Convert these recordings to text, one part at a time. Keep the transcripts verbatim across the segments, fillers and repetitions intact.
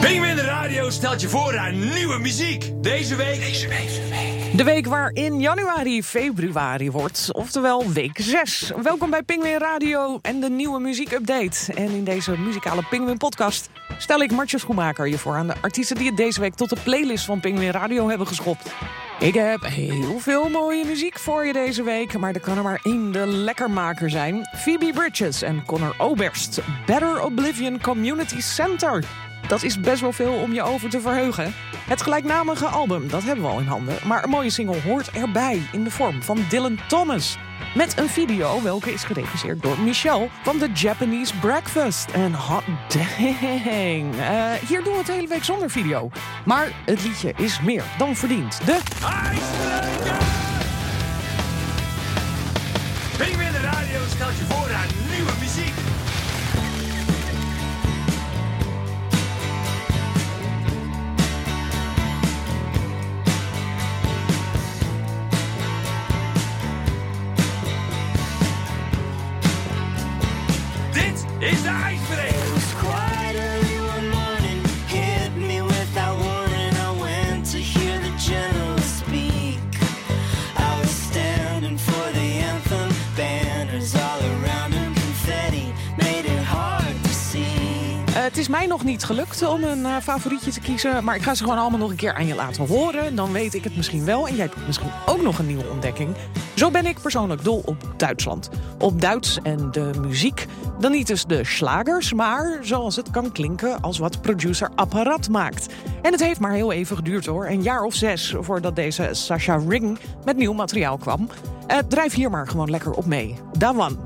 Pingwin de Radio stelt je voor aan nieuwe muziek. Deze week... Deze week. De week waarin januari februari wordt, oftewel week zes. Welkom bij Pingwin Radio en de nieuwe muziekupdate. En in deze muzikale Pingwin podcast stel ik Martje Schoenmaker je voor aan de artiesten die het deze week tot de playlist van Pingwin Radio hebben geschopt. Ik heb heel veel mooie muziek voor je deze week, maar er kan er maar één de lekkermaker zijn. Phoebe Bridgers en Conor Oberst. Better Oblivion Community Center. Dat is best wel veel om je over te verheugen. Het gelijknamige album, dat hebben we al in handen. Maar een mooie single hoort erbij in de vorm van Dylan Thomas. Met een video, welke is geregisseerd door Michelle van The Japanese Breakfast. En hot dang. Uh, hier doen we het de hele week zonder video. Maar het liedje is meer dan verdiend. De... IJsbreker! Pingwin de Radio stelt je voor aan nieuwe muziek. Is de IJsbreker. It was quite early one morning, hit me without warning. I went to hear the general speak. I was standing for the anthem, banners all around and confetti made it hard to see. Uh, het is mij nog niet gelukt om een uh, favorietje te kiezen, maar ik ga ze gewoon allemaal nog een keer aan je laten horen. Dan weet ik het misschien wel en jij hebt misschien ook nog een nieuwe ontdekking. Zo ben ik persoonlijk dol op Duitsland. Op Duits en de muziek. Dan niet dus de slagers, maar zoals het kan klinken als wat producer Apparat maakt. En het heeft maar heel even geduurd hoor. Een jaar of zes voordat deze Sasha Ring met nieuw materiaal kwam. Uh, drijf hier maar gewoon lekker op mee. Dawan.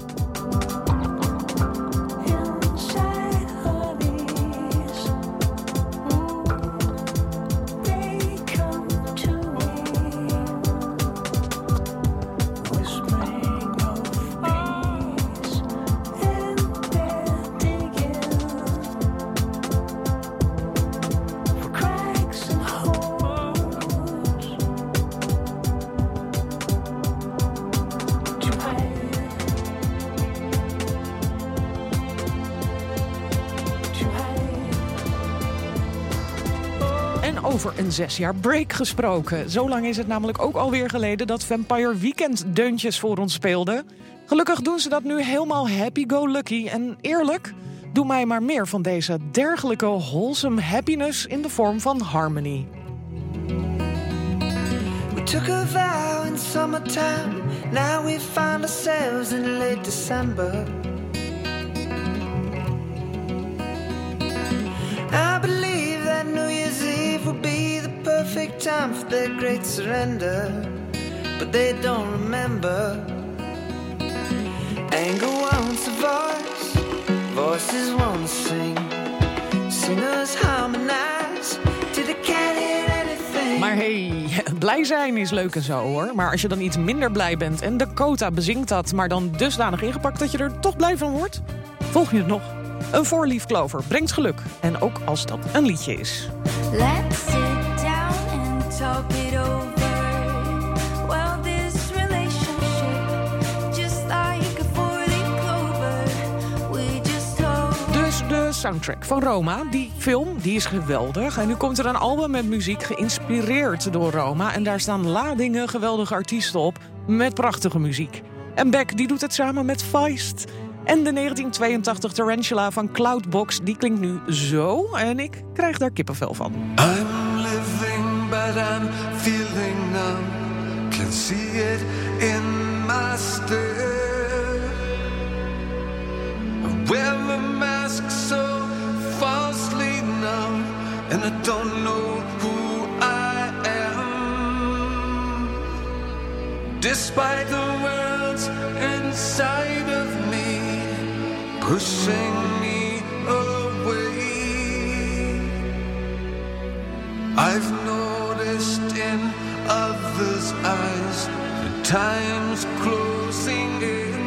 Over een zes jaar break gesproken. Zo lang is het namelijk ook alweer geleden dat Vampire Weekend deuntjes voor ons speelde. Gelukkig doen ze dat nu helemaal happy-go-lucky. En eerlijk, doe mij maar meer van deze dergelijke wholesome happiness in de vorm van harmony. We took a vow in summertime, now we find ourselves in late December. I believe that New Year's Eve will be the perfect time for their great surrender. But they don't remember. Anger wants a voice, voices want to sing. Singers harmonize, till they can't hear anything. Maar hey, blij zijn is leuk en zo hoor. Maar als je dan iets minder blij bent en Dakota bezingt dat, maar dan dusdanig ingepakt dat je er toch blij van wordt, volg je het nog? Een voorliefklover brengt geluk. En ook als dat een liedje is. Let's sit down and talk it over. Well, this relationship, just like a four-leaf clover, we just hope. Dus de soundtrack van Roma, die film, die is geweldig. En nu komt er een album met muziek geïnspireerd door Roma. En daar staan ladingen geweldige artiesten op met prachtige muziek. En Beck, die doet het samen met Feist. En de negentien tweeëntachtig Tarantula van Cloudbox, die klinkt nu zo. En ik krijg daar kippenvel van. I'm living but I'm feeling numb. Can see it in my stare. I wear a mask so falsely numb. And I don't know who I am. Despite the world's inside of me, pushing me away. I've noticed in others' eyes the time's closing in.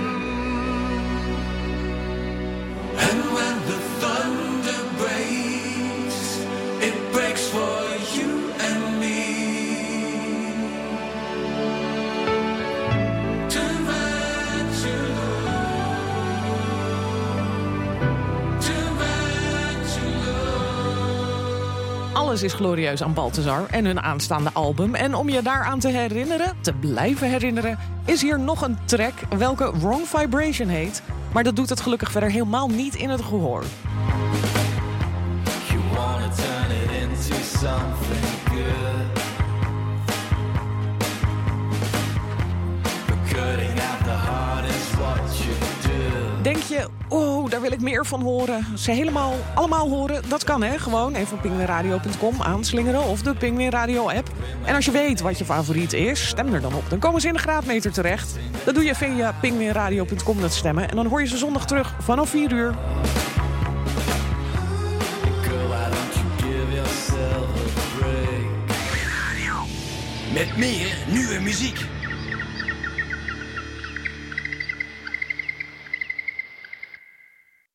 And when the thunder breaks, it breaks for you and me. Alles is glorieus aan Balthazar en hun aanstaande album. En om je daaraan te herinneren, te blijven herinneren, is hier nog een track welke Wrong Vibration heet. Maar dat doet het gelukkig verder helemaal niet in het gehoor. You wanna turn it into something good, but cutting out the heart is what you do. Denk je, oh, daar wil ik meer van horen. Ze helemaal, allemaal horen, dat kan hè. Gewoon even op pingwinradio punt com aanslingeren of de Pingwin Radio app. En als je weet wat je favoriet is, stem er dan op. Dan komen ze in de graadmeter terecht. Dat doe je via pingwinradio punt com, dat stemmen. En dan hoor je ze zondag terug vanaf vier uur. Met meer nieuwe muziek.